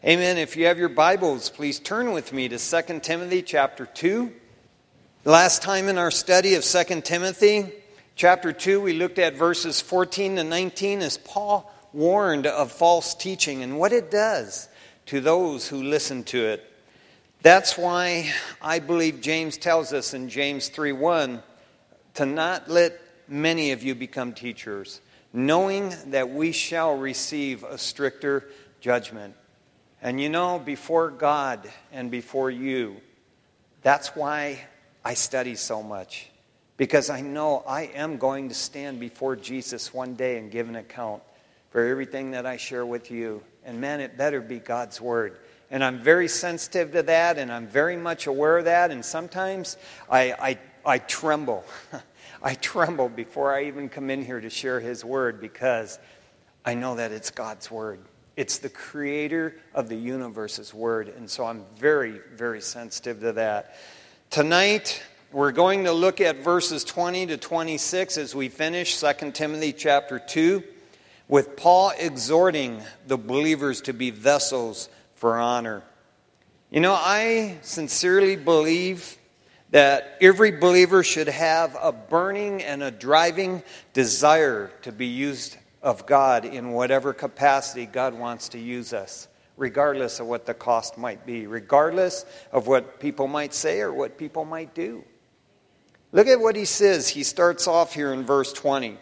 Amen. If you have your Bibles, please turn with me to 2 Timothy chapter 2. Last time in our study of 2 Timothy chapter 2, we looked at verses 14 to 19 as Paul warned of false teaching and what it does to those who listen to it. That's why I believe James tells us in James 3:1 to not let many of you become teachers, knowing that we shall receive a stricter judgment. And you know, before God and before you, that's why I study so much. Because I know I am going to stand before Jesus one day and give an account for everything that I share with you. And man, it better be God's Word. And I'm very sensitive to that, and I'm very much aware of that. And sometimes I tremble. I tremble before I even come in here to share His Word because I know that it's God's Word. It's the creator of the universe's word. And so I'm very, very sensitive to that. Tonight, we're going to look at verses 20 to 26 as we finish 2 Timothy chapter 2 with Paul exhorting the believers to be vessels for honor. You know, I sincerely believe that every believer should have a burning and a driving desire to be used of God in whatever capacity God wants to use us, regardless of what the cost might be, regardless of what people might say or what people might do. Look at what he says. He starts off here in verse 20.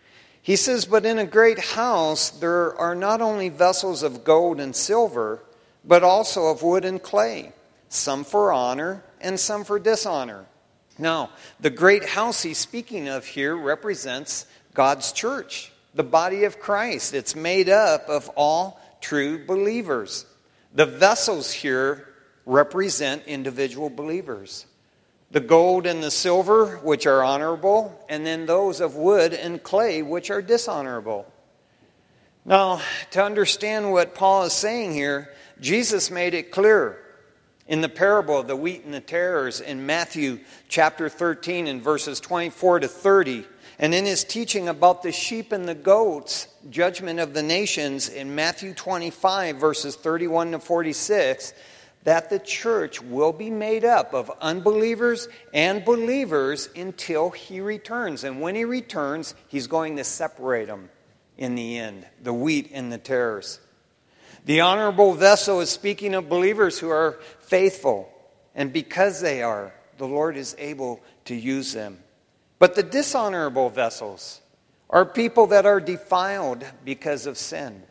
He says, "But in a great house there are not only vessels of gold and silver, but also of wood and clay, some for honor and some for dishonor." Now, the great house he's speaking of here represents God's church, the body of Christ. It's made up of all true believers. The vessels here represent individual believers. The gold and the silver, which are honorable, and then those of wood and clay, which are dishonorable. Now, to understand what Paul is saying here, Jesus made it clear in the parable of the wheat and the tares in Matthew chapter 13 and verses 24 to 30. And in his teaching about the sheep and the goats, judgment of the nations in Matthew 25, verses 31 to 46, that the church will be made up of unbelievers and believers until he returns. And when he returns, he's going to separate them in the end, the wheat and the tares. The honorable vessel is speaking of believers who are faithful. And because they are, the Lord is able to use them. But the dishonorable vessels are people that are defiled because of sin,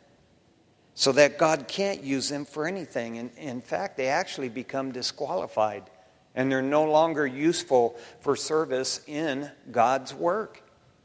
so that God can't use them for anything. And in fact, they actually become disqualified, and they're no longer useful for service in God's work.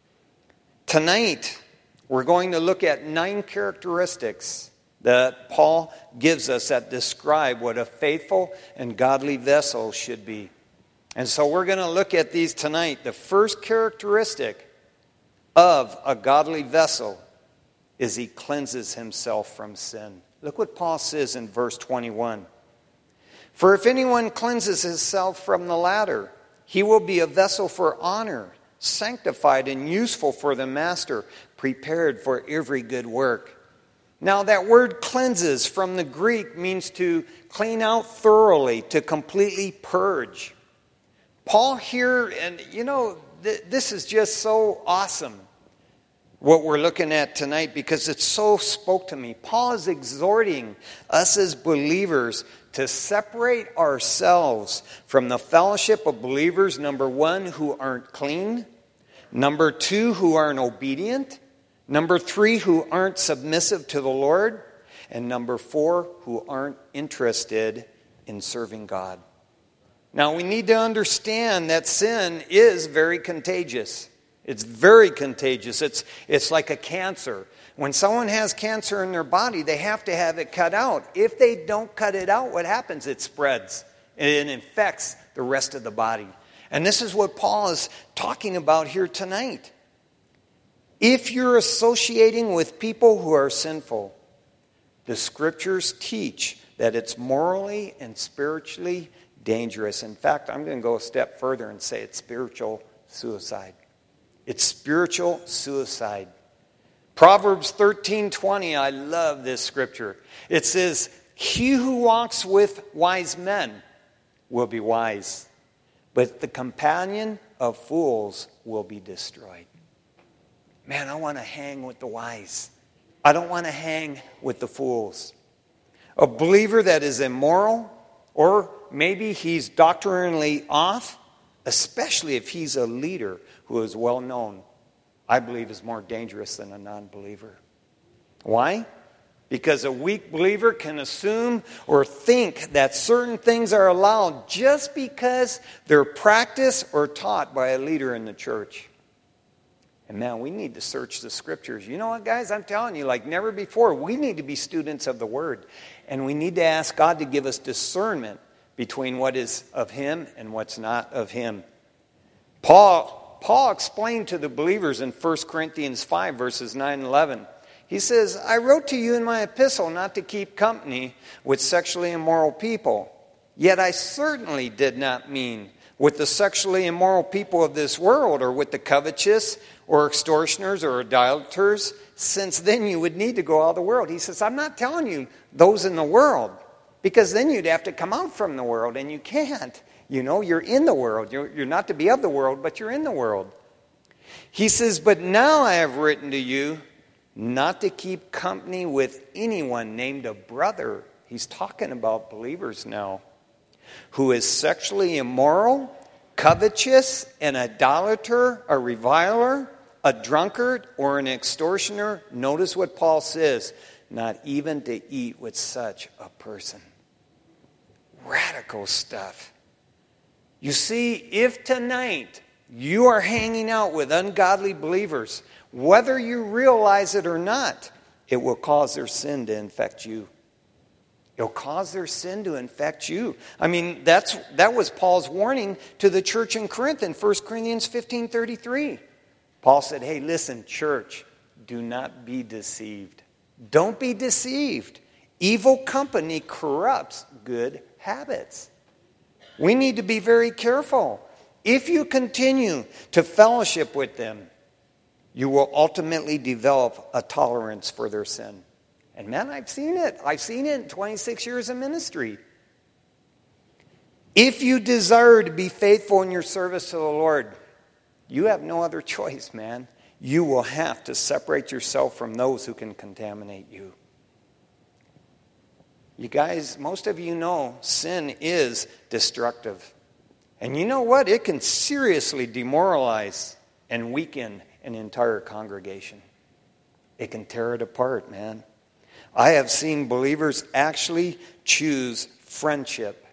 Tonight, we're going to look at 9 characteristics that Paul gives us that describe what a faithful and godly vessel should be. And so we're going to look at these tonight. The first characteristic of a godly vessel is he cleanses himself from sin. Look what Paul says in verse 21. "For if anyone cleanses himself from the latter, he will be a vessel for honor, sanctified and useful for the master, prepared for every good work." Now that word cleanses from the Greek means to clean out thoroughly, to completely purge. Paul here, and you know, this is just so awesome, what we're looking at tonight, because it so spoke to me. Paul is exhorting us as believers to separate ourselves from the fellowship of believers, number 1, who aren't clean, number 2, who aren't obedient, number 3, who aren't submissive to the Lord, and number 4, who aren't interested in serving God. Now, we need to understand that sin is very contagious. It's very contagious. It's like a cancer. When someone has cancer in their body, they have to have it cut out. If they don't cut it out, what happens? It spreads. And it infects the rest of the body. And this is what Paul is talking about here tonight. If you're associating with people who are sinful, the scriptures teach that it's morally and spiritually dangerous. In fact, I'm going to go a step further and say it's spiritual suicide. It's spiritual suicide. Proverbs 13:20, I love this scripture. It says, he who walks with wise men will be wise, but the companion of fools will be destroyed. Man, I want to hang with the wise. I don't want to hang with the fools. A believer that is immoral, or maybe he's doctrinally off, especially if he's a leader who is well known, I believe is more dangerous than a non-believer. Why? Because a weak believer can assume or think that certain things are allowed just because they're practiced or taught by a leader in the church. And man, we need to search the scriptures. You know what, guys? I'm telling you, like never before, we need to be students of the Word. And we need to ask God to give us discernment between what is of Him and what's not of Him. Paul explained to the believers in 1 Corinthians 5, verses 9 and 11. He says, I wrote to you in my epistle not to keep company with sexually immoral people. Yet I certainly did not mean with the sexually immoral people of this world, or with the covetous, or extortioners, or idolaters, since then you would need to go out of the world. He says, I'm not telling you those in the world, because then you'd have to come out from the world, and you can't. You know, you're in the world. You're not to be of the world, but you're in the world. He says, but now I have written to you not to keep company with anyone named a brother. He's talking about believers now. Who is sexually immoral, covetous, an idolater, a reviler, a drunkard, or an extortioner. Notice what Paul says, not even to eat with such a person. Radical stuff. You see, if tonight you are hanging out with ungodly believers, whether you realize it or not, it will cause their sin to infect you. It'll cause their sin to infect you. I mean, that was Paul's warning to the church in Corinth in 1 Corinthians 15:33. Paul said, hey, listen, church, do not be deceived. Don't be deceived. Evil company corrupts good habits. We need to be very careful. If you continue to fellowship with them, you will ultimately develop a tolerance for their sin. And man, I've seen it. I've seen it in 26 years of ministry. If you desire to be faithful in your service to the Lord, you have no other choice, man. You will have to separate yourself from those who can contaminate you. You guys, most of you know sin is destructive. And you know what? It can seriously demoralize and weaken an entire congregation. It can tear it apart, man. I have seen believers actually choose friendship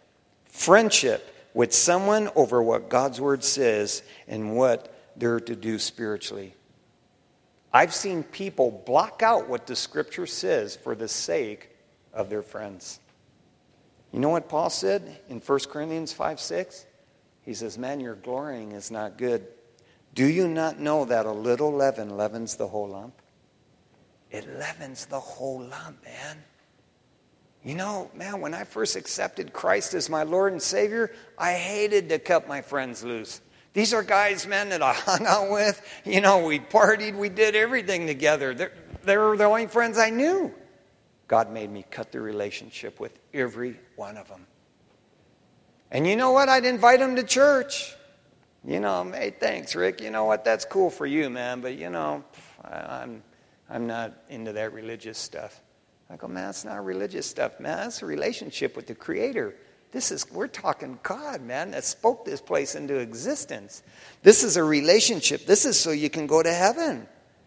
with someone over what God's Word says and what they're to do spiritually. I've seen people block out what the Scripture says for the sake of their friends. You know what Paul said in 1 Corinthians 5:6? He says, man, your glorying is not good. Do you not know that a little leaven leavens the whole lump? It leavens the whole lump, man. You know, man, when I first accepted Christ as my Lord and Savior, I hated to cut my friends loose. These are guys, man, that I hung out with. You know, we partied, we did everything together. They were the only friends I knew. God made me cut the relationship with every one of them. And you know what? I'd invite them to church. You know, hey, thanks, Rick. You know what? That's cool for you, man. But, you know, I'm not into that religious stuff. I go, man, it's not religious stuff, man. That's a relationship with the Creator. We're talking God, man, that spoke this place into existence. This is a relationship. This is so you can go to heaven.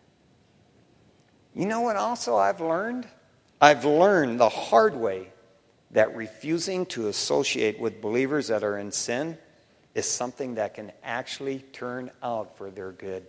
You know what also I've learned? I've learned the hard way that refusing to associate with believers that are in sin is something that can actually turn out for their good.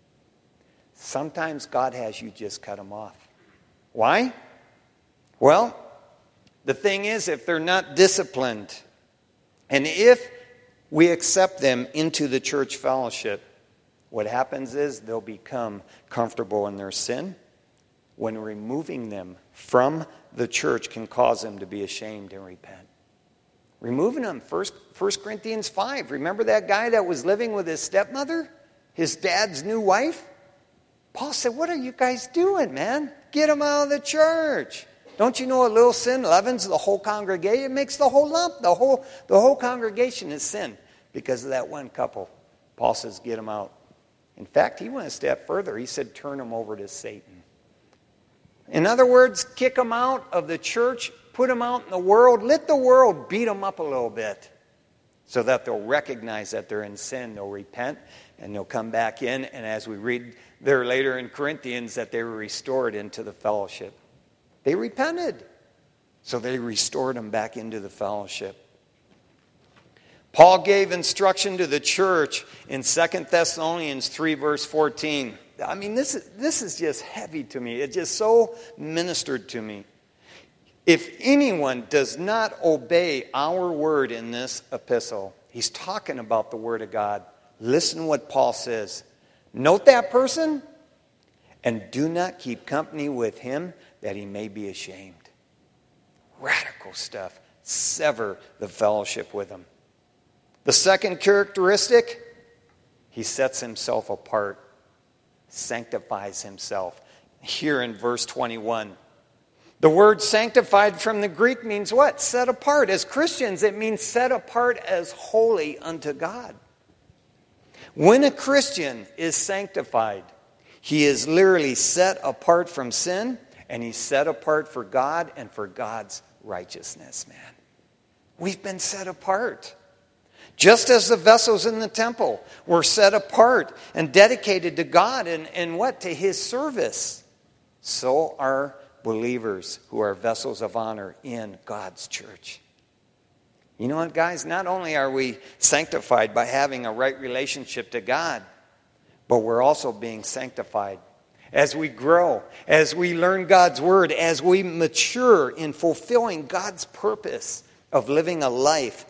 Sometimes God has you just cut them off. Why? Well, the thing is, if they're not disciplined, and if we accept them into the church fellowship, what happens is they'll become comfortable in their sin. When removing them from the church can cause them to be ashamed and repent. Removing them, 1 Corinthians 5. Remember that guy that was living with his stepmother? His dad's new wife? Paul said, what are you guys doing, man? Get him out of the church. Don't you know a little sin leavens the whole congregation? It makes the whole lump. The whole congregation is sin because of that one couple. Paul says, get them out. In fact, he went a step further. He said, turn them over to Satan. In other words, kick them out of the church, put them out in the world, let the world beat them up a little bit so that they'll recognize that they're in sin. They'll repent and they'll come back in. And as we read there later in Corinthians, that they were restored into the fellowship. They repented, so they restored them back into the fellowship. Paul gave instruction to the church in 2 Thessalonians 3, verse 14. I mean, this is just heavy to me. It just so ministered to me. If anyone does not obey our word in this epistle, he's talking about the word of God. Listen what Paul says. Note that person, and do not keep company with him, that he may be ashamed. Radical stuff. Sever the fellowship with him. The second characteristic, he sets himself apart, sanctifies himself. Here in verse 21. The word sanctified from the Greek means what? Set apart. As Christians, it means set apart as holy unto God. When a Christian is sanctified, he is literally set apart from sin, and he's set apart for God and for God's righteousness, man. We've been set apart. Just as the vessels in the temple were set apart and dedicated to God and what? To his service. So are believers who are vessels of honor in God's church. You know what, guys? Not only are we sanctified by having a right relationship to God, but we're also being sanctified as we grow, as we learn God's word, as we mature in fulfilling God's purpose of living a life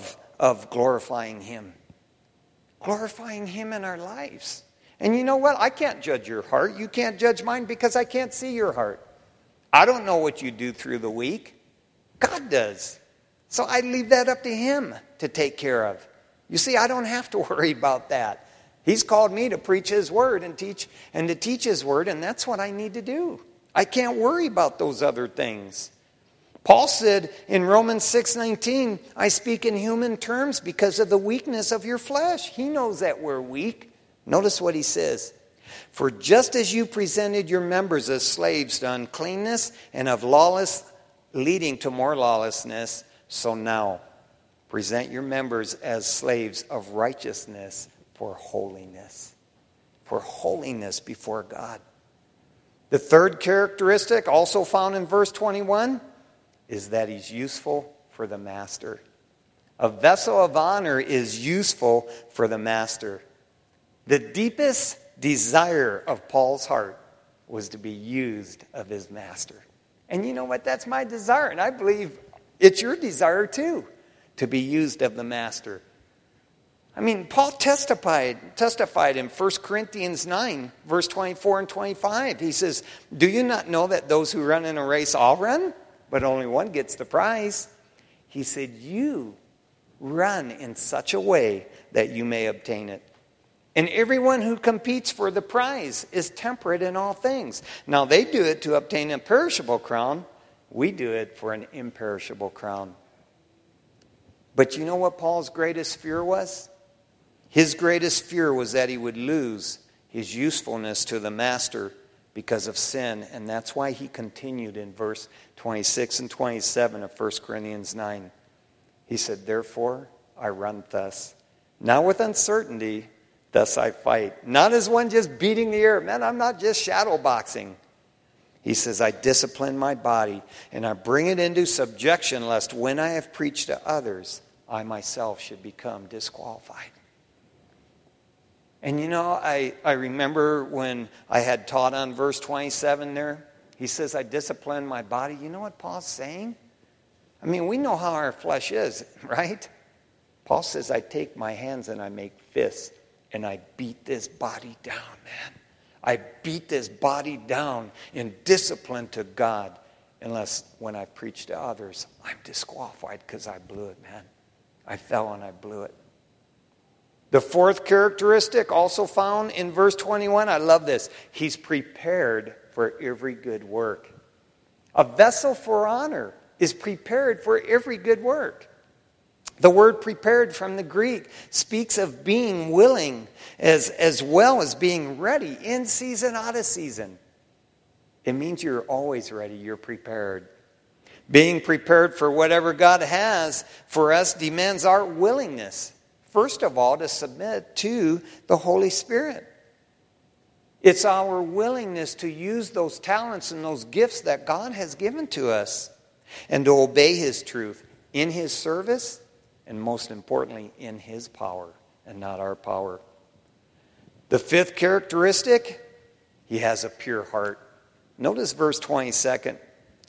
of glorifying him. Glorifying him in our lives. And you know what? I can't judge your heart. You can't judge mine because I can't see your heart. I don't know what you do through the week. God does. So I leave that up to him to take care of. You see, I don't have to worry about that. He's called me to preach his word and to teach his word, and that's what I need to do. I can't worry about those other things. Paul said in Romans 6:19, I speak in human terms because of the weakness of your flesh. He knows that we're weak. Notice what he says. For just as you presented your members as slaves to uncleanness and of lawless leading to more lawlessness, so now present your members as slaves of righteousness for holiness. For holiness before God. The third characteristic, also found in verse 21, is that he's useful for the master. A vessel of honor is useful for the master. The deepest desire of Paul's heart was to be used of his master. And you know what? That's my desire. And I believe it's your desire too, to be used of the master. I mean, Paul testified in 1 Corinthians 9, verse 24 and 25. He says, do you not know that those who run in a race all run, but only one gets the prize? He said, you run in such a way that you may obtain it. And everyone who competes for the prize is temperate in all things. Now they do it to obtain a perishable crown. We do it for an imperishable crown. But you know what Paul's greatest fear was? His greatest fear was that he would lose his usefulness to the master because of sin. And that's why he continued in verse 26 and 27 of 1 Corinthians 9. He said, therefore I run thus, now with uncertainty, thus I fight. Not as one just beating the air. Man, I'm not just shadow boxing. He says, I discipline my body and I bring it into subjection, lest when I have preached to others, I myself should become disqualified. And you know, I remember when I had taught on verse 27 there, he says, I discipline my body. You know what Paul's saying? I mean, we know how our flesh is, right? Paul says, I take my hands and I make fists and I beat this body down, man. I beat this body down in discipline to God, unless when I preach to others, I'm disqualified because I blew it, man. I fell and I blew it. The fourth characteristic, also found in verse 21, I love this. He's prepared for every good work. A vessel for honor is prepared for every good work. The word prepared from the Greek speaks of being willing as well as being ready, in season, out of season. It means you're always ready, you're prepared. Being prepared for whatever God has for us demands our willingness, first of all, to submit to the Holy Spirit. It's our willingness to use those talents and those gifts that God has given to us and to obey His truth in His service and, most importantly, in His power and not our power. The fifth characteristic, He has a pure heart. Notice verse 22.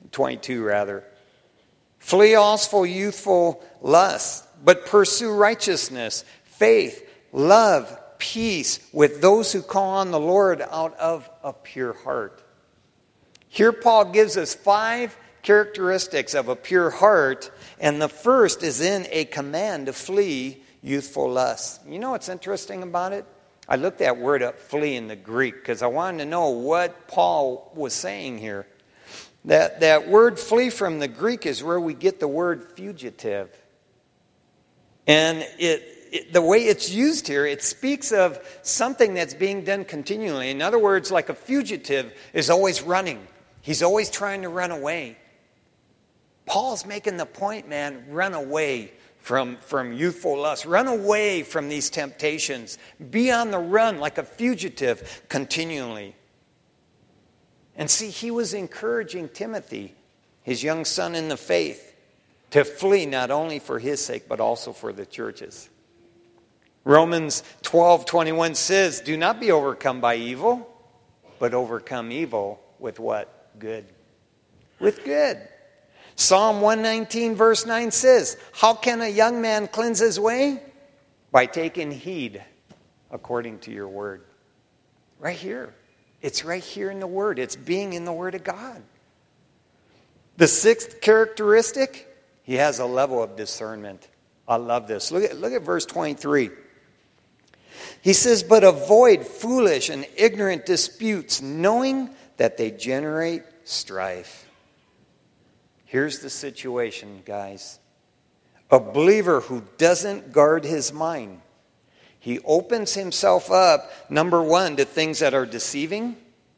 Flee also youthful lusts, but pursue righteousness, faith, love, peace with those who call on the Lord out of a pure heart. Here Paul gives us 5 characteristics of a pure heart, and the first is in a command to flee youthful lusts. You know what's interesting about it? I looked that word up, flee, in the Greek, because I wanted to know what Paul was saying here. That word flee from the Greek is where we get the word fugitive. And the way it's used here, it speaks of something that's being done continually. In other words, like a fugitive is always running. He's always trying to run away. Paul's making the point, man, run away from youthful lust. Run away from these temptations. Be on the run like a fugitive continually. And see, he was encouraging Timothy, his young son in the faith, to flee not only for his sake, but also for the church's. Romans 12:21 says, do not be overcome by evil, but overcome evil with what? Good. With good. Psalm 119 verse 9 says, how can a young man cleanse his way? By taking heed according to your word. Right here. It's right here in the Word. It's being in the Word of God. The sixth characteristic, he has a level of discernment. I love this. Look at verse 23. He says, but avoid foolish and ignorant disputes, knowing that they generate strife. Here's the situation, guys. A believer who doesn't guard his mind, he opens himself up, number one, to things that are deceiving.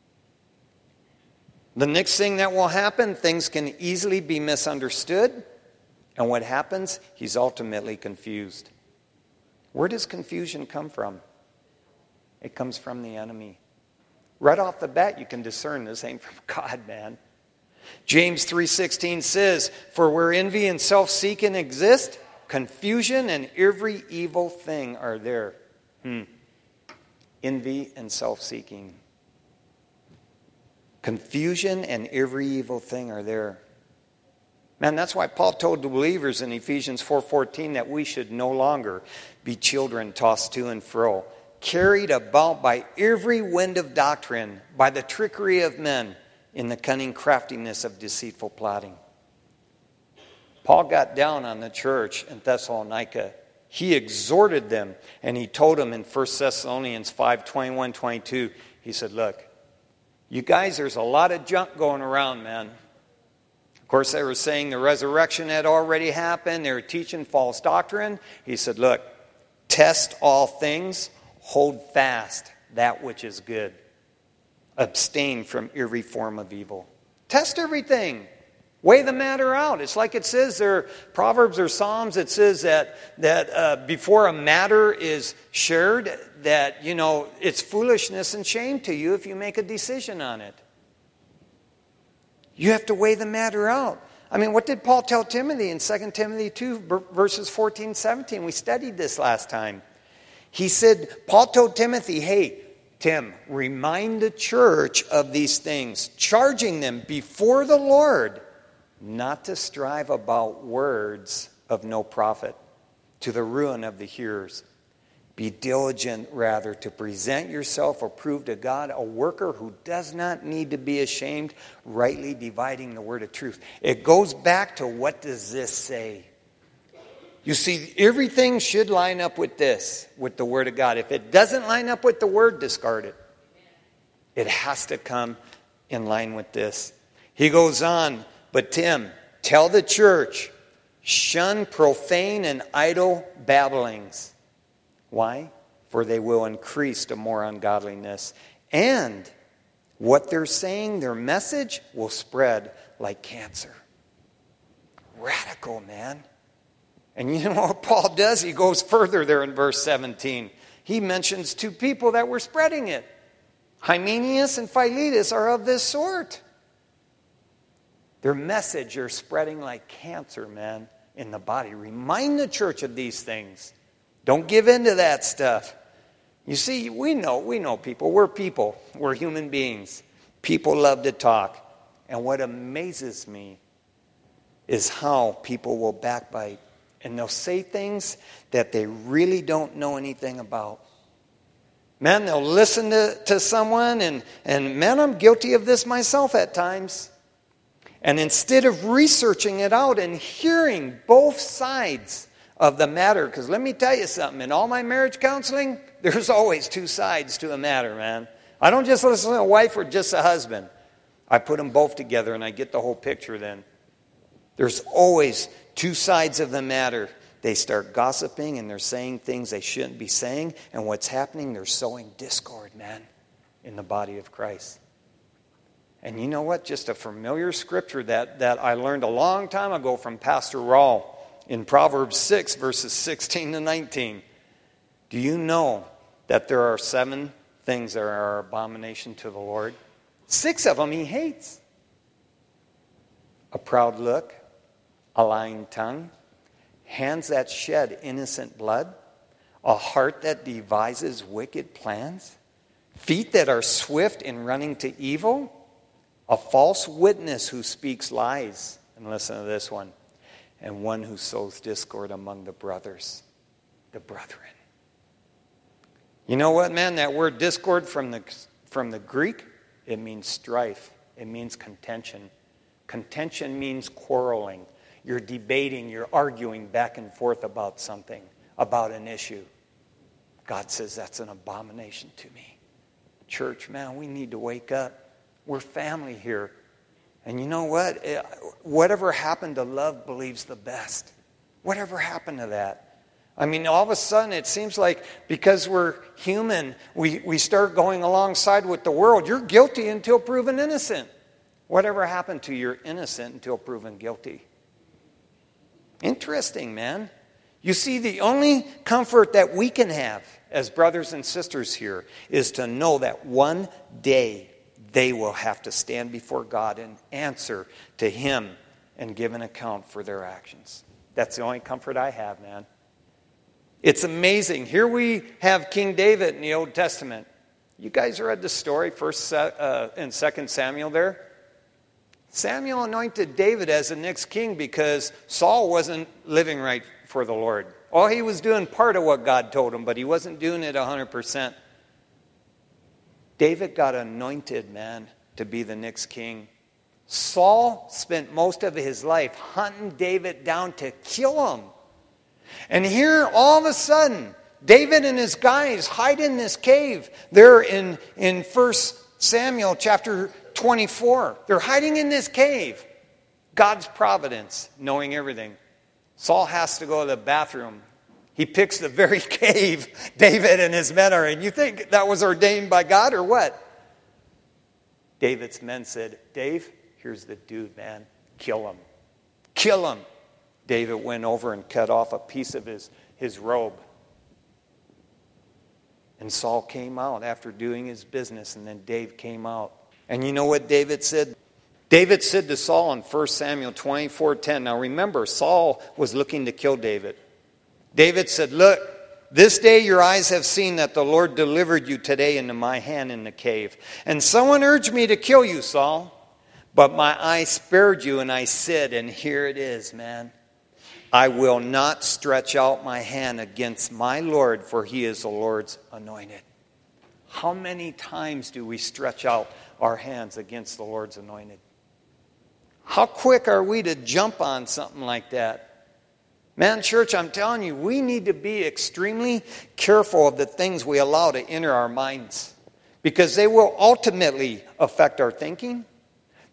The next thing that will happen, things can easily be misunderstood. And what happens? He's ultimately confused. Where does confusion come from? It comes from the enemy. Right off the bat, you can discern this ain't from God, man. James 3:16 says, for where envy and self-seeking exist, confusion and every evil thing are there. Envy and self-seeking. Confusion and every evil thing are there. Man, that's why Paul told the believers in Ephesians 4:14 that we should no longer be children tossed to and fro, carried about by every wind of doctrine, by the trickery of men, in the cunning craftiness of deceitful plotting. Paul got down on the church in Thessalonica. He exhorted them, and he told them in 1 Thessalonians 5:21-22, he said, look, you guys, there's a lot of junk going around, man. Of course, they were saying the resurrection had already happened. They were teaching false doctrine. He said, look, test all things, hold fast that which is good. Abstain from every form of evil. Test everything. Weigh the matter out. It's like it says there, Proverbs or Psalms, it says that before a matter is shared, that, it's foolishness and shame to you if you make a decision on it. You have to weigh the matter out. I mean, what did Paul tell Timothy in 2 Timothy 2, verses 14-17? We studied this last time. He said, Paul told Timothy, hey, Tim, remind the church of these things, charging them before the Lord not to strive about words of no profit, to the ruin of the hearers. Be diligent, rather, to present yourself approved to God, a worker who does not need to be ashamed, rightly dividing the word of truth. It goes back to, what does this say? You see, everything should line up with this, with the Word of God. If it doesn't line up with the Word, discard it. It has to come in line with this. He goes on, but Tim, tell the church, shun profane and idle babblings. Why? For they will increase to more ungodliness. And what they're saying, their message, will spread like cancer. Radical, man. And you know what Paul does? He goes further there in verse 17. He mentions two people that were spreading it. Hymenaeus and Philetus are of this sort. Their message are spreading like cancer, man, in the body. Remind the church of these things. Don't give in to that stuff. You see, we know people. We're people. We're human beings. People love to talk. And what amazes me is how people will backbite. And they'll say things that they really don't know anything about. Man, they'll listen to someone, and man, I'm guilty of this myself at times. And instead of researching it out and hearing both sides of the matter, because let me tell you something, in all my marriage counseling, there's always two sides to a matter, man. I don't just listen to a wife or just a husband. I put them both together and I get the whole picture then. There's always two sides of the matter. They start gossiping and they're saying things they shouldn't be saying. And what's happening? They're sowing discord, man, in the body of Christ. And you know what? Just a familiar scripture that I learned a long time ago from Pastor Raul in Proverbs 6, verses 16 to 19. Do you know that there are 7 things that are abomination to the Lord? 6 of them he hates. A proud look, a lying tongue, hands that shed innocent blood, a heart that devises wicked plans, feet that are swift in running to evil, a false witness who speaks lies, and listen to this one, and one who sows discord among the brothers, the brethren. You know what, man? That word discord from the Greek, it means strife. It means contention. Contention means quarreling. You're debating, you're arguing back and forth about something, about an issue. God says that's an abomination to me. Church, man, we need to wake up. We're family here. And you know what? Whatever happened to love believes the best. Whatever happened to that? I mean, all of a sudden it seems like because we're human, we start going alongside with the world. You're guilty until proven innocent. Whatever happened to you're innocent until proven guilty? Interesting, man. You see, the only comfort that we can have as brothers and sisters here is to know that one day they will have to stand before God and answer to Him and give an account for their actions. That's the only comfort I have, man. It's amazing. Here we have King David in the Old Testament. You guys read the story in 2 Samuel there? Samuel anointed David as the next king because Saul wasn't living right for the Lord. Oh, he was doing part of what God told him, but he wasn't doing it 100%. David got anointed, man, to be the next king. Saul spent most of his life hunting David down to kill him. And here, all of a sudden, David and his guys hide in this cave. They're in 1 Samuel chapter 24. They're hiding in this cave. God's providence, knowing everything. Saul has to go to the bathroom. He picks the very cave David and his men are in. You think that was ordained by God or what? David's men said, Dave, here's the dude, man. Kill him. Kill him. David went over and cut off a piece of his robe. And Saul came out after doing his business, and then Dave came out. And you know what David said? David said to Saul in 1 Samuel 24:10. Now remember, Saul was looking to kill David. David said, look, this day your eyes have seen that the Lord delivered you today into my hand in the cave. And someone urged me to kill you, Saul. But my eye spared you, and I said, and here it is, man. I will not stretch out my hand against my Lord, for he is the Lord's anointed. How many times do we stretch out our hands against the Lord's anointed? How quick are we to jump on something like that? Man, church, I'm telling you, we need to be extremely careful of the things we allow to enter our minds, because they will ultimately affect our thinking.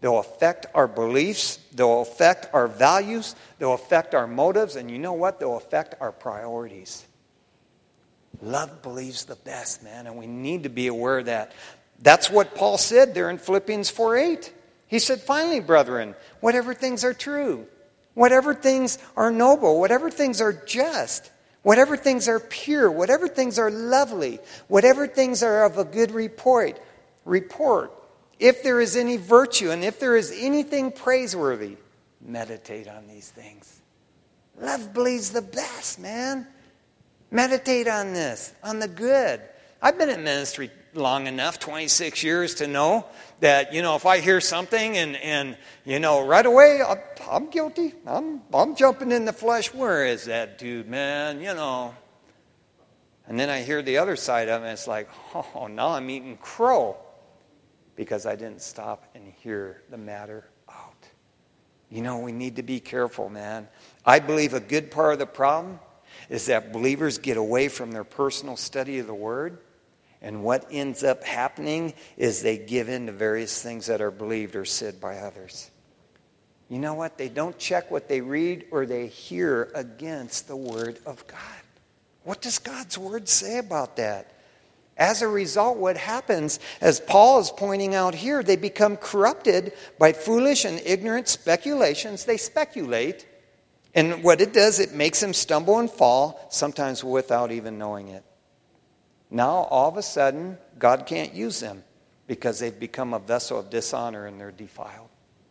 They'll affect our beliefs. They'll affect our values. They'll affect our motives. And you know what? They'll affect our priorities. Love believes the best, man, and we need to be aware of that. That's what Paul said there in Philippians 4:8. He said, finally, brethren, whatever things are true, whatever things are noble, whatever things are just, whatever things are pure, whatever things are lovely, whatever things are of a good report, if there is any virtue and if there is anything praiseworthy, meditate on these things. Love believes the best, man. Meditate on this, on the good. I've been in ministry long enough, 26 years, to know that, if I hear something and right away, I'm guilty. I'm jumping in the flesh. Where is that dude, man? And then I hear the other side of it, and it's like, oh, now I'm eating crow because I didn't stop and hear the matter out. We need to be careful, man. I believe a good part of the problem is that believers get away from their personal study of the Word, and what ends up happening is they give in to various things that are believed or said by others. You know what? They don't check what they read or they hear against the Word of God. What does God's Word say about that? As a result, what happens, as Paul is pointing out here, they become corrupted by foolish and ignorant speculations. They speculate. And what it does, it makes them stumble and fall, sometimes without even knowing it. Now, all of a sudden, God can't use them because they've become a vessel of dishonor and they're defiled.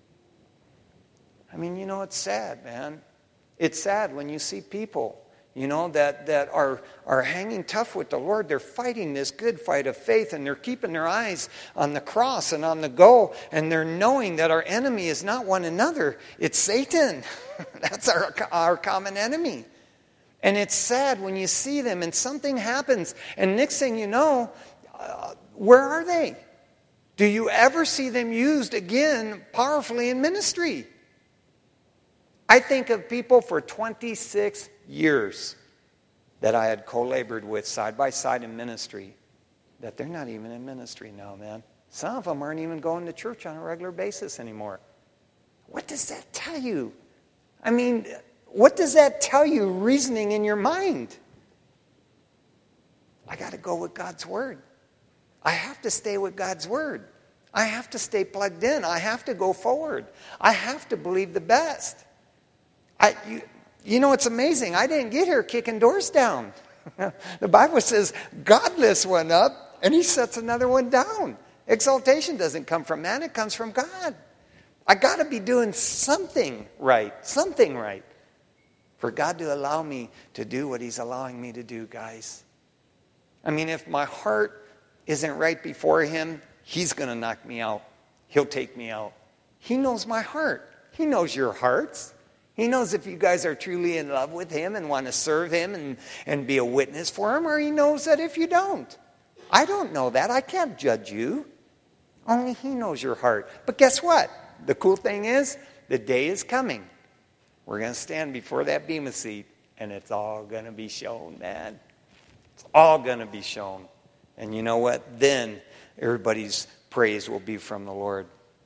I mean, it's sad, man. It's sad when you see people, that are hanging tough with the Lord. They're fighting this good fight of faith, and they're keeping their eyes on the cross and on the goal, and they're knowing that our enemy is not one another. It's Satan. That's our common enemy. And it's sad when you see them and something happens, and next thing you know, where are they? Do you ever see them used again powerfully in ministry? I think of people for 26 years that I had co-labored with side by side in ministry, that they're not even in ministry now, man. Some of them aren't even going to church on a regular basis anymore. What does that tell you? I mean, what does that tell you reasoning in your mind? I got to go with God's Word. I have to stay with God's Word. I have to stay plugged in. I have to go forward. I have to believe the best. It's amazing. I didn't get here kicking doors down. The Bible says God lifts one up and He sets another one down. Exaltation doesn't come from man. It comes from God. I got to be doing something right for God to allow me to do what He's allowing me to do, guys. I mean, if my heart isn't right before Him, He's going to knock me out. He'll take me out. He knows my heart. He knows your hearts. He knows if you guys are truly in love with Him and want to serve Him and be a witness for Him, or He knows that if you don't. I don't know that. I can't judge you. Only He knows your heart. But guess what? The cool thing is, the day is coming. We're going to stand before that bema seat, and it's all going to be shown, man. It's all going to be shown. And you know what? Then everybody's praise will be from the Lord.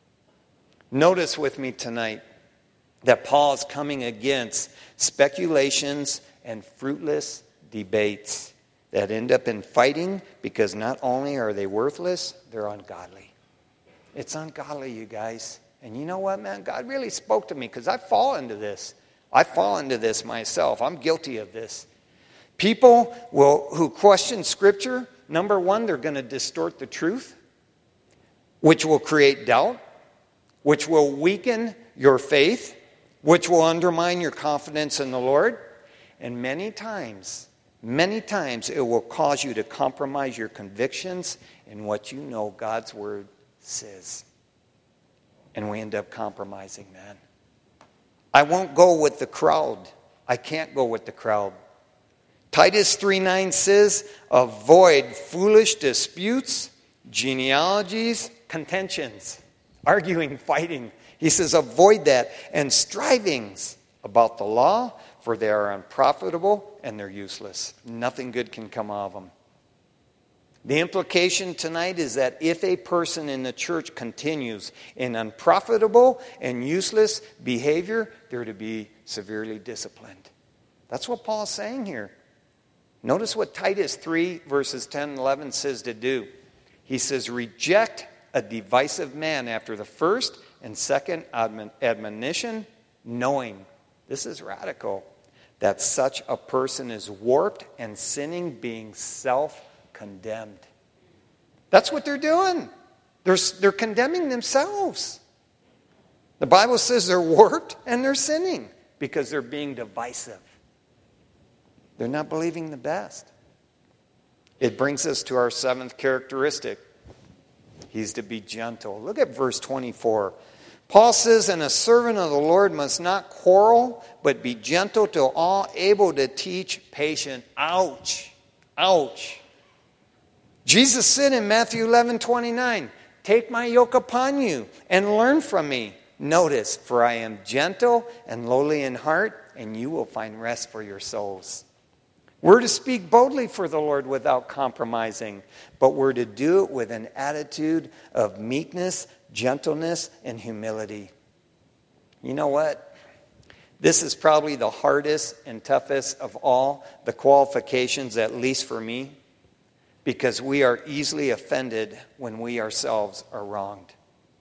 Notice with me tonight that Paul is coming against speculations and fruitless debates that end up in fighting, because not only are they worthless, they're ungodly. It's ungodly, you guys. And you know what, man? God really spoke to me, because I fall into this. I fall into this myself. I'm guilty of this. People who question Scripture, number one, they're going to distort the truth, which will create doubt, which will weaken your faith, which will undermine your confidence in the Lord. And many times, it will cause you to compromise your convictions in what you know God's Word says. And we end up compromising, man. I won't go with the crowd. I can't go with the crowd. Titus 3:9 says, avoid foolish disputes, genealogies, contentions, arguing, fighting. He says, avoid that, and strivings about the law, for they are unprofitable and they're useless. Nothing good can come of them. The implication tonight is that if a person in the church continues in unprofitable and useless behavior, they're to be severely disciplined. That's what Paul's saying here. Notice what Titus 3 verses 10 and 11 says to do. He says, reject a divisive man after the first and second admonition, knowing, this is radical, that such a person is warped and sinning, being self-condemned. That's what they're doing. They're condemning themselves. The Bible says they're warped and they're sinning because they're being divisive. They're not believing the best. It brings us to our seventh characteristic. He's to be gentle. Look at verse 24. Paul says, and a servant of the Lord must not quarrel, but be gentle to all, able to teach, patient. Ouch. Ouch. Jesus said in Matthew 11:29, take my yoke upon you and learn from me. Notice, for I am gentle and lowly in heart, and you will find rest for your souls. We're to speak boldly for the Lord without compromising, but we're to do it with an attitude of meekness, gentleness, and humility. You know what? This is probably the hardest and toughest of all the qualifications, at least for me, because we are easily offended when we ourselves are wronged.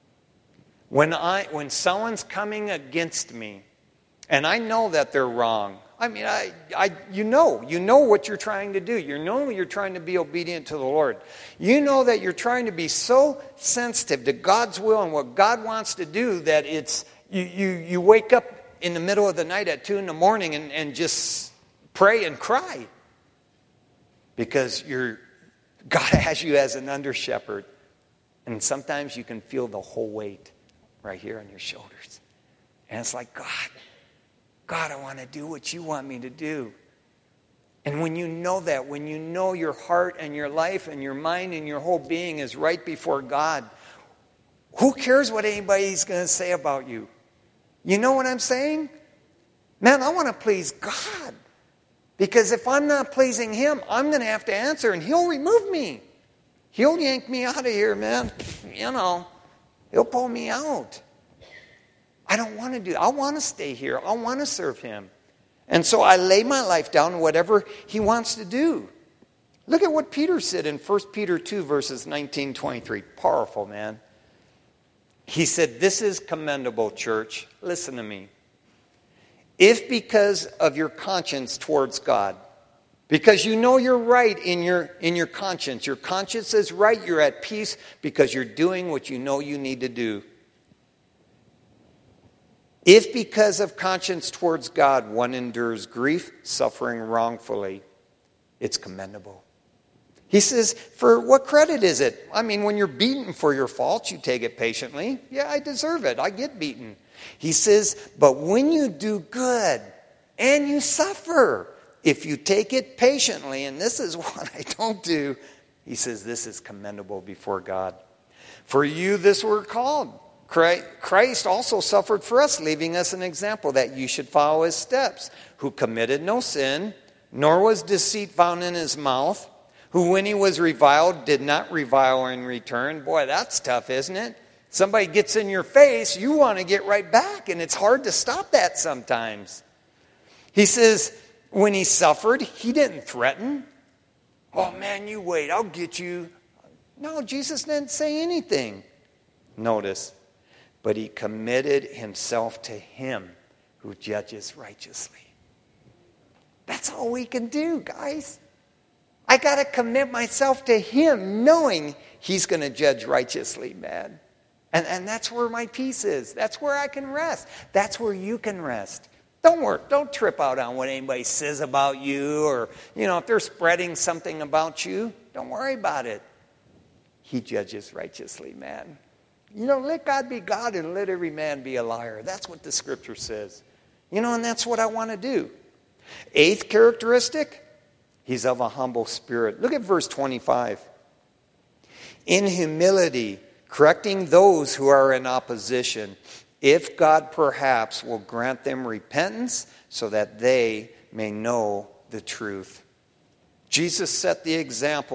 When someone's coming against me, and I know that they're wrong, I mean, you know what you're trying to do. You know you're trying to be obedient to the Lord. You know that you're trying to be so sensitive to God's will and what God wants to do that it's you wake up in the middle of the night at 2 a.m. and just pray and cry because God has you as an under shepherd, and sometimes you can feel the whole weight right here on your shoulders, and it's like, God, I want to do what you want me to do. And when you know that, when you know your heart and your life and your mind and your whole being is right before God, who cares what anybody's going to say about you? You know what I'm saying? Man, I want to please God. Because if I'm not pleasing Him, I'm going to have to answer, and He'll remove me. He'll yank me out of here, man. You know, He'll pull me out. I don't want to do that. I want to stay here. I want to serve Him. And so I lay my life down, whatever He wants to do. Look at what Peter said in 1 Peter 2, verses 19-23. Powerful, man. He said, this is commendable, church. Listen to me. If because of your conscience towards God, because you know you're right in your conscience is right, you're at peace because you're doing what you know you need to do. If because of conscience towards God one endures grief, suffering wrongfully, it's commendable. He says, for what credit is it? I mean, when you're beaten for your faults, you take it patiently. Yeah, I deserve it. I get beaten. He says, but when you do good and you suffer, if you take it patiently, and this is what I don't do, he says, this is commendable before God. For you this were called. Christ also suffered for us, leaving us an example that you should follow His steps, who committed no sin, nor was deceit found in His mouth, who when He was reviled did not revile in return. Boy, that's tough, isn't it? Somebody gets in your face, you want to get right back, and it's hard to stop that sometimes. He says, when He suffered, He didn't threaten. Oh man, you wait, I'll get you. No, Jesus didn't say anything. Notice, but He committed Himself to Him who judges righteously. That's all we can do, guys. I got to commit myself to Him, knowing He's going to judge righteously, man. And that's where my peace is. That's where I can rest. That's where you can rest. Don't trip out on what anybody says about you, or, if they're spreading something about you, don't worry about it. He judges righteously, man. Let God be God and let every man be a liar. That's what the Scripture says. And that's what I want to do. Eighth characteristic, He's of a humble spirit. Look at verse 25. In humility, correcting those who are in opposition, if God perhaps will grant them repentance so that they may know the truth. Jesus set the example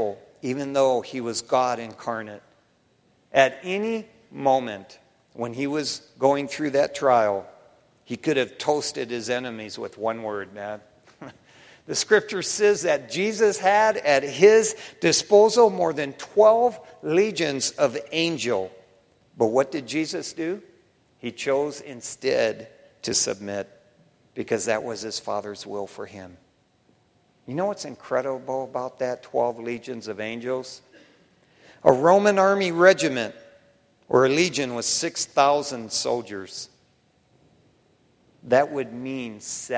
even though he was God incarnate. At any moment when he was going through that trial, he could have toasted his enemies with one word, man. The scripture says that Jesus had at his disposal more than 12 legions of angels. But what did Jesus do? He chose instead to submit because that was his Father's will for him. You know what's incredible about that 12 legions of angels? A Roman army regiment or a legion was 6,000 soldiers. That would mean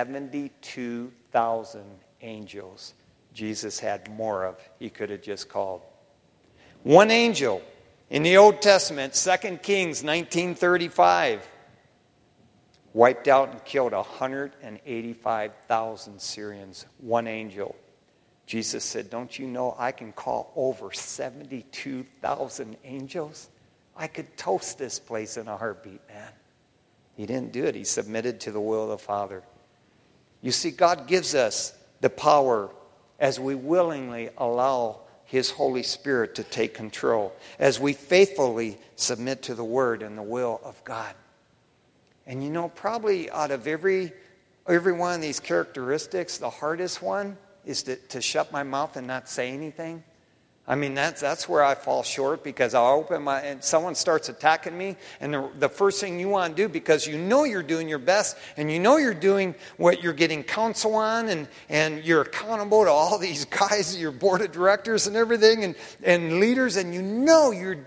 72,000 angels Jesus had more of. He could have just called. One angel in the Old Testament, 2 Kings 19:35, wiped out and killed 185,000 Syrians. One angel. Jesus said, don't you know I can call over 72,000 angels? I could toast this place in a heartbeat, man. He didn't do it. He submitted to the will of the Father. You see, God gives us the power as we willingly allow his Holy Spirit to take control, as we faithfully submit to the Word and the will of God. And you know, probably out of every one of these characteristics, the hardest one is to shut my mouth and not say anything. I mean, that's where I fall short, because I'll open and someone starts attacking me, and the first thing you want to do, because you know you're doing your best, and you know you're doing what you're getting counsel on, and you're accountable to all these guys, your board of directors and everything, and leaders, and you know you're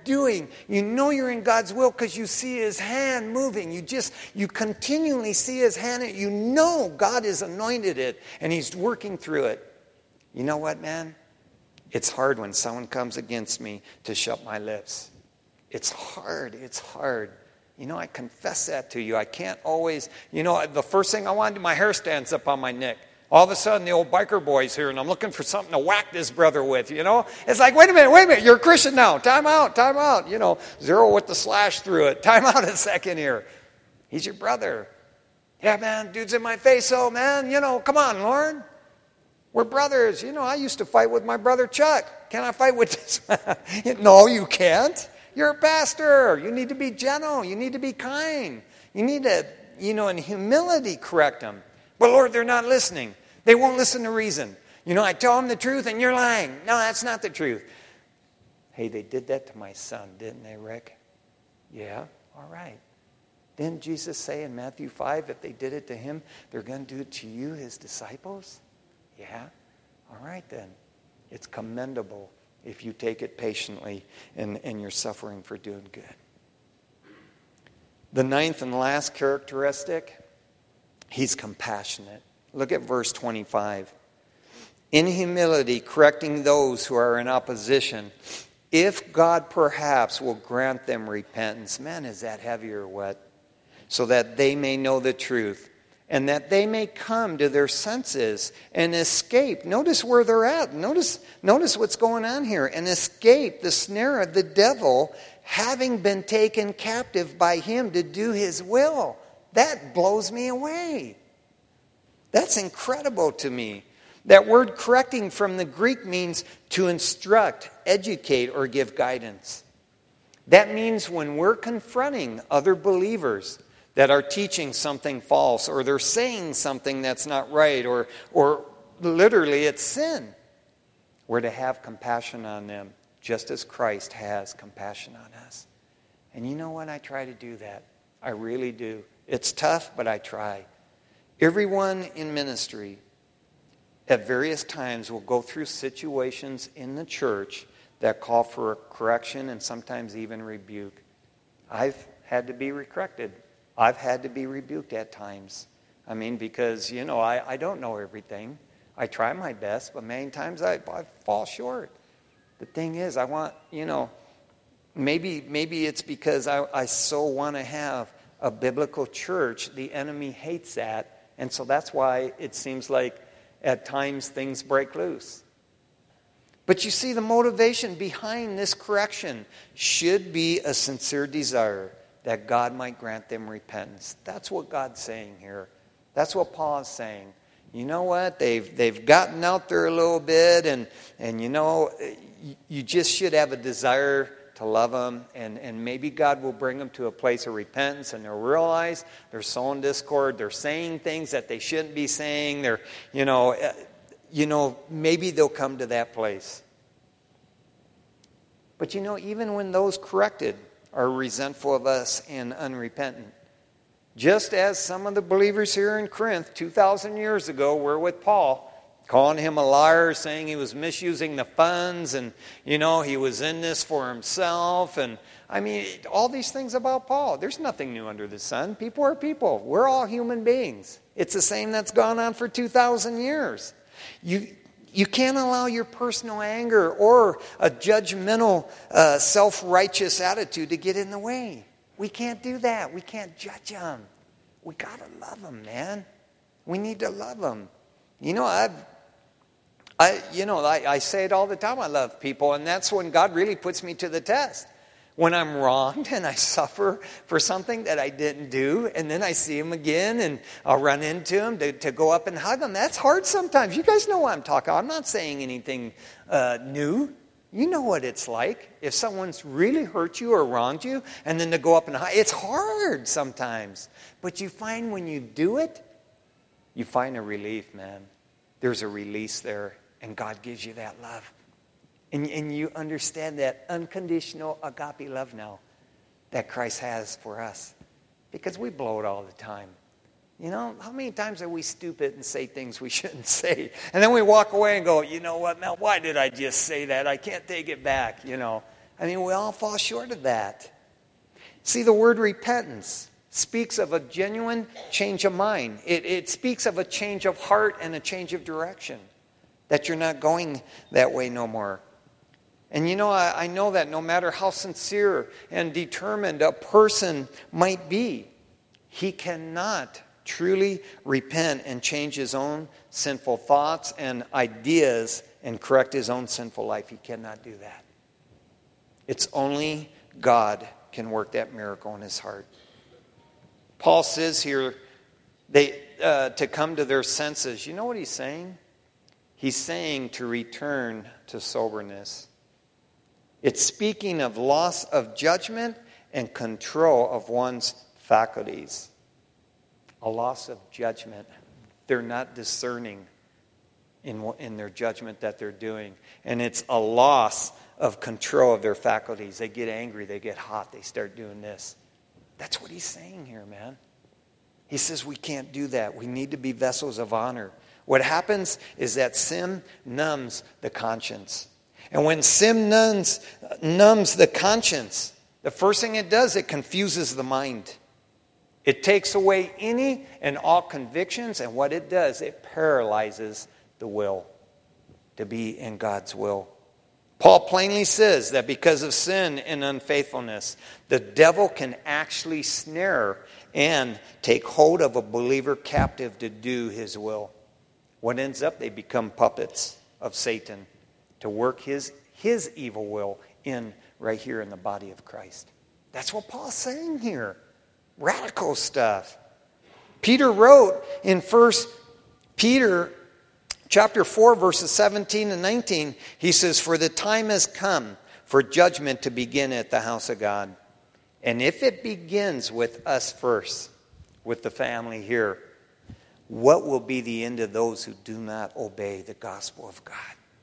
in God's will because you see his hand moving. You continually see his hand, and you know God has anointed it, and he's working through it. You know what, man? It's hard when someone comes against me to shut my lips. It's hard. It's hard. You know, I confess that to you. I can't always, the first thing I want to do, my hair stands up on my neck. All of a sudden, the old biker boy's here, and I'm looking for something to whack this brother with, It's like, wait a minute, you're a Christian now. Time out. Zero with the slash through it. Time out a second here. He's your brother. Yeah, man, dude's in my face, so, man, come on, Lord. We're brothers. I used to fight with my brother Chuck. Can I fight with this man? No, you can't. You're a pastor. You need to be gentle. You need to be kind. You need to, in humility correct them. But Lord, they're not listening. They won't listen to reason. I tell them the truth and you're lying. No, that's not the truth. Hey, they did that to my son, didn't they, Rick? Yeah, all right. Didn't Jesus say in Matthew 5, if they did it to him, they're going to do it to you, his disciples? Yeah? All right then. It's commendable if you take it patiently and you're suffering for doing good. The ninth and last characteristic, he's compassionate. Look at verse 25. In humility, correcting those who are in opposition, if God perhaps will grant them repentance. Man, is that heavy or what? So that they may know the truth, and that they may come to their senses and escape. Notice where they're at. Notice what's going on here. And escape the snare of the devil, having been taken captive by him to do his will. That blows me away. That's incredible to me. That word correcting from the Greek means to instruct, educate, or give guidance. That means when we're confronting other believers that are teaching something false, or they're saying something that's not right, or literally it's sin, we're to have compassion on them, just as Christ has compassion on us. And you know what? I try to do that. I really do. It's tough, but I try. Everyone in ministry at various times will go through situations in the church that call for correction and sometimes even rebuke. I've had to be corrected. I've had to be rebuked at times. I mean, because, I don't know everything. I try my best, but many times I fall short. The thing is, I want, maybe it's because I so want to have a biblical church. The enemy hates that. And so that's why it seems like at times things break loose. But you see, the motivation behind this correction should be a sincere desire that God might grant them repentance. That's what God's saying here. That's what Paul is saying. You know what? They've gotten out there a little bit, and you know, you just should have a desire to love them, and maybe God will bring them to a place of repentance, and they'll realize they're sowing discord, they're saying things that they shouldn't be saying, they're, maybe they'll come to that place. But you know, even when those corrected are resentful of us and unrepentant, just as some of the believers here in Corinth 2,000 years ago were with Paul, calling him a liar, saying he was misusing the funds, and, he was in this for himself. And, all these things about Paul. There's nothing new under the sun. People are people. We're all human beings. It's the same that's gone on for 2,000 years. You can't allow your personal anger or a judgmental, self-righteous attitude to get in the way. We can't do that. We can't judge them. We got to love them, man. We need to love them. I say it all the time. I love people, and that's when God really puts me to the test. When I'm wronged and I suffer for something that I didn't do, and then I see him again, and I'll run into him to go up and hug him. That's hard sometimes. You guys know what I'm talking about. I'm not saying anything new. You know what it's like if someone's really hurt you or wronged you, and then to go up and hug. It's hard sometimes. But you find when you do it, you find a relief, man. There's a release there, and God gives you that love. And you understand that unconditional agape love now that Christ has for us. Because we blow it all the time. How many times are we stupid and say things we shouldn't say? And then we walk away and go, you know what, now why did I just say that? I can't take it back, we all fall short of that. See, the word repentance speaks of a genuine change of mind. It speaks of a change of heart and a change of direction. That you're not going that way no more. And I know that no matter how sincere and determined a person might be, he cannot truly repent and change his own sinful thoughts and ideas and correct his own sinful life. He cannot do that. It's only God can work that miracle in his heart. Paul says here to come to their senses. You know what he's saying? He's saying to return to soberness. It's speaking of loss of judgment and control of one's faculties. A loss of judgment. They're not discerning in their judgment that they're doing. And it's a loss of control of their faculties. They get angry, they get hot, they start doing this. That's what he's saying here, man. He says we can't do that. We need to be vessels of honor. What happens is that sin numbs the conscience. And when sin numbs the conscience, the first thing it does, it confuses the mind. It takes away any and all convictions, and what it does, it paralyzes the will to be in God's will. Paul plainly says that because of sin and unfaithfulness, the devil can actually snare and take hold of a believer captive to do his will. What ends up, they become puppets of Satan to work his evil will in right here in the body of Christ. That's what Paul's saying here. Radical stuff. Peter wrote in 1 Peter chapter 4, verses 17 and 19, he says, "For the time has come for judgment to begin at the house of God. And if it begins with us first, with the family here, what will be the end of those who do not obey the gospel of God?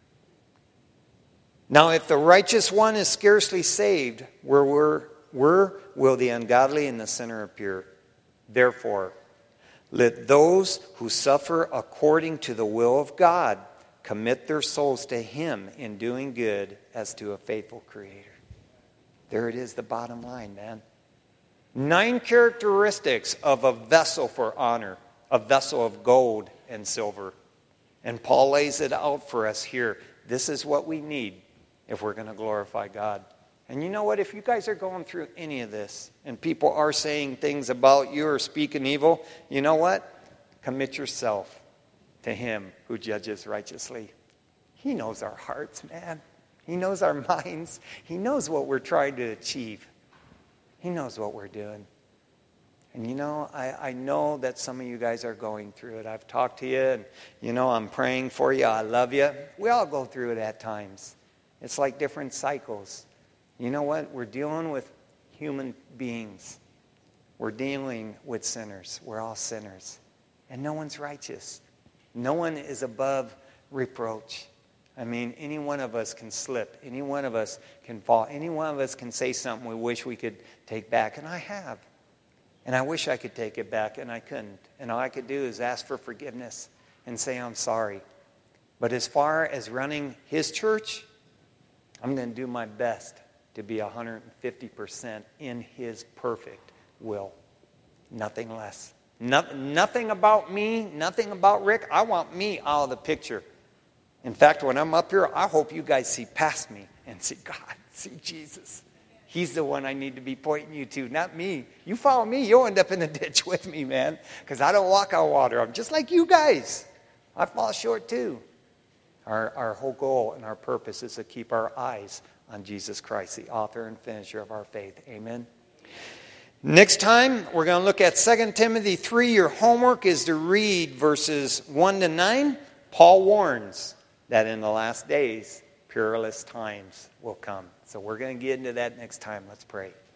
Now, if the righteous one is scarcely saved, where will the ungodly and the sinner appear? Therefore, let those who suffer according to the will of God commit their souls to him in doing good as to a faithful Creator." There it is, the bottom line, man. 9 characteristics of a vessel for honor, a vessel of gold and silver. And Paul lays it out for us here. This is what we need if we're going to glorify God. And you know what? If you guys are going through any of this and people are saying things about you or speaking evil, you know what? Commit yourself to him who judges righteously. He knows our hearts, man. He knows our minds. He knows what we're trying to achieve. He knows what we're doing. And I know that some of you guys are going through it. I've talked to you, and I'm praying for you. I love you. We all go through it at times. It's like different cycles. You know what? We're dealing with human beings. We're dealing with sinners. We're all sinners. And no one's righteous. No one is above reproach. I mean, any one of us can slip. Any one of us can fall. Any one of us can say something we wish we could take back. And I have. And I wish I could take it back, and I couldn't. And all I could do is ask for forgiveness and say I'm sorry. But as far as running His church, I'm going to do my best to be 150% in His perfect will. Nothing less. Nothing about me, nothing about Rick. I want me out of the picture. In fact, when I'm up here, I hope you guys see past me and see God, see Jesus. He's the one I need to be pointing you to, not me. You follow me, you'll end up in the ditch with me, man. Because I don't walk on water. I'm just like you guys. I fall short too. Our whole goal and our purpose is to keep our eyes on Jesus Christ, the author and finisher of our faith. Amen. Next time, we're going to look at 2 Timothy 3. Your homework is to read verses 1 to 9. Paul warns that in the last days, perilous times will come. So we're going to get into that next time. Let's pray.